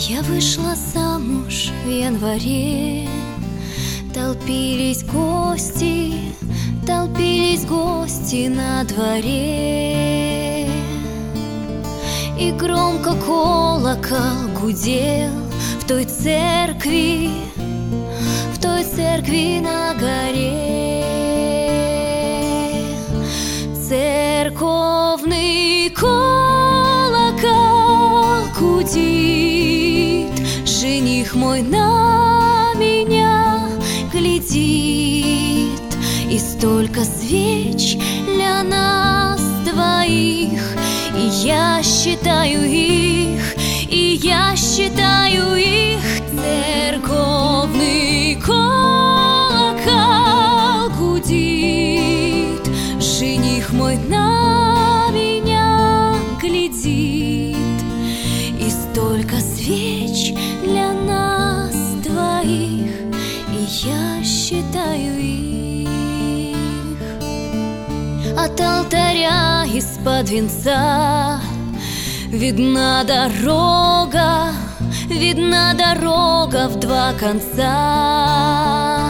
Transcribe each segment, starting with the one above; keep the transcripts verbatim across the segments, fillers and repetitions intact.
Я вышла замуж в январе. Толпились гости, толпились гости на дворе. И громко колокол гудел в той церкви, в той церкви на горе. Церковный колокол гудит, жених мой на меня глядит. И столько свеч для нас двоих, и я считаю их, и я считаю их. Церковный колокол гудит, жених мой на меня глядит. И столько свеч для нас двоих, и я считаю их. От алтаря из-под венца видна дорога, видна дорога в два конца.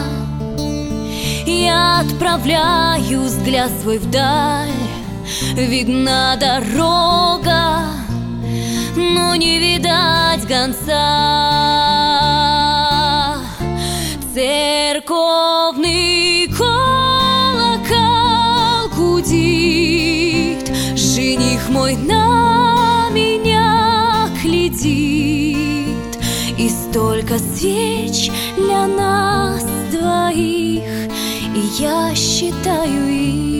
Я отправляю взгляд свой вдаль, видна дорога, но не видать конца. Церковный колокол гудит, жених мой на меня глядит. И столько свеч для нас двоих, и я считаю их.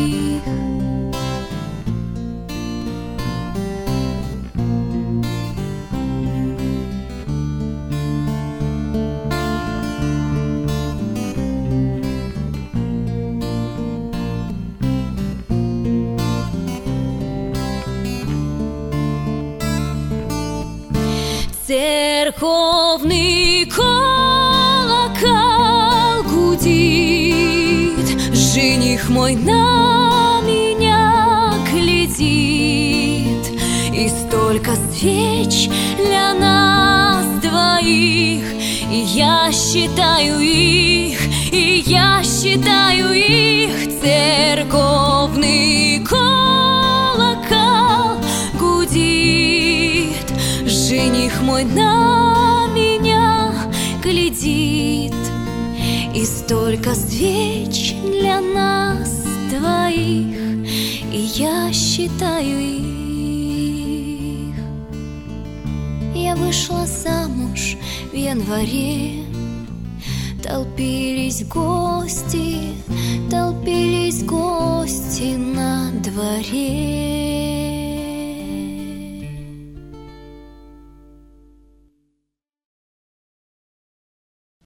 Церковный колокол гудит, жених мой на меня глядит. И столько свеч для нас двоих, и я считаю их, и я считаю их. Церковный колокол гудит, жених мой на меня глядит. И столько свеч для нас двоих, и я считаю их. Я вышла замуж в январе. Толпились гости, толпились гости